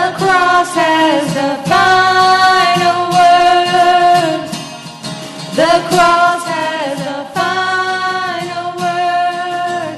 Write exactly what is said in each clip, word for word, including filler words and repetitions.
The cross has the final word. The cross has the final word.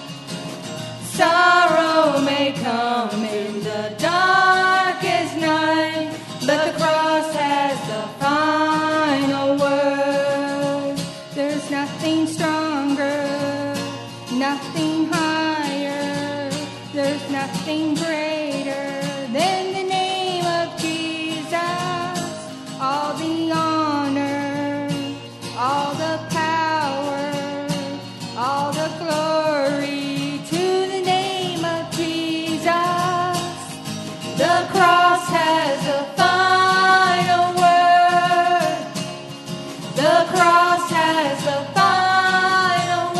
Sorrow may come in the darkest night, but the cross has the final word. There's nothing stronger, nothing higher, there's nothing greater than the name of Jesus. All the honor, all the power, all the glory to the name of Jesus. The cross has the final word. The cross has the final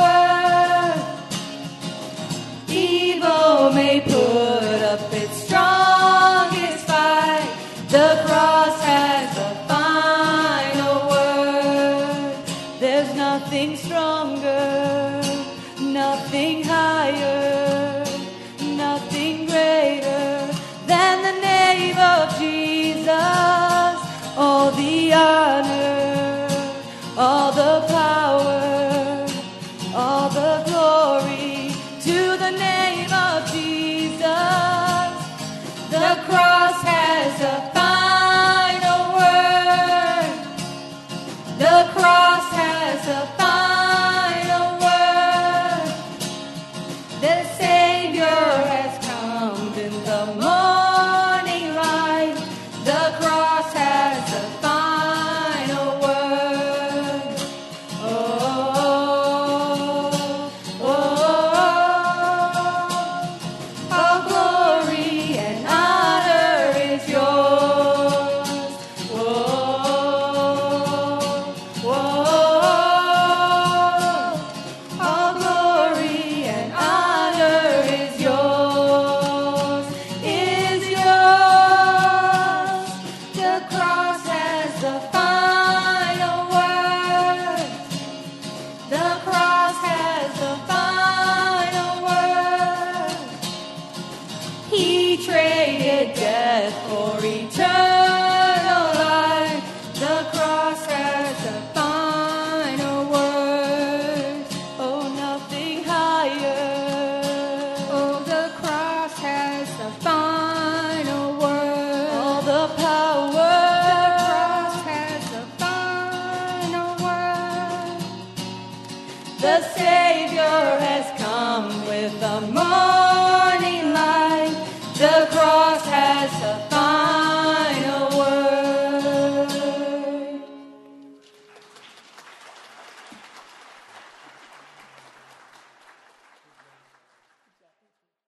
word. Evil may put up its strongest fight. The cross has the final word. There's nothing stronger, nothing higher, nothing greater than the name of Jesus. All the honor, all the power, all the glory to the name of Jesus. The cross has a final word. The cross has a final word. The Savior has come in the morning light. The cross has a final word. Oh, oh, oh, all glory and honor is yours. Oh, oh, all glory and honor is yours, is yours. The cross has the final word. The cross has the final word. He traded death for eternal life. The cross has the final word. Oh, nothing higher. Oh, the cross has the final word. All the power. The cross has the final word. The Savior has come with the morning light. The cross